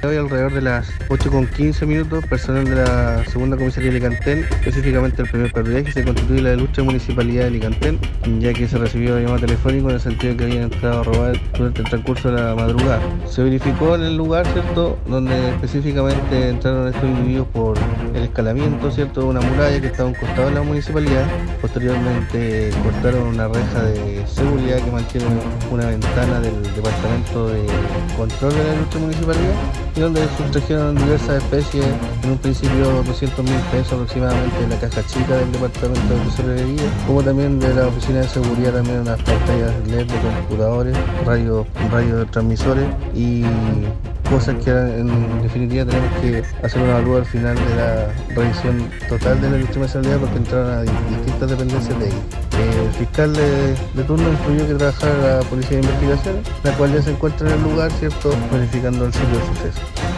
Hoy alrededor de las 8:15 personal de la segunda comisaría de Alicantén, específicamente el primer patrullaje, se constituye la ilustre municipalidad de Alicantén, ya que se recibió llamado telefónico en el sentido de que habían entrado a robar durante el transcurso de la madrugada. Se verificó en el lugar, ¿cierto?, donde específicamente entraron estos individuos por el escalamiento, ¿cierto?, de una muralla que estaba a un costado de la municipalidad. Posteriormente cortaron una reja de seguridad que mantiene una ventana del departamento de control de la ilustre municipalidad, y donde sustrajeron diversas especies, en un principio 200.000 pesos aproximadamente en la caja chica del departamento de tesorería, como también de la oficina de seguridad, también unas pantallas LED de computadores, radiotransmisores y cosas que en definitiva tenemos que hacer una evaluación al final de la revisión total de la ilustre municipalidad, porque entraron a distintas dependencias de ahí. El fiscal de turno instruyó que trabajara la policía de investigaciones, la cual ya se encuentra en el lugar, ¿cierto?, verificando el sitio del suceso.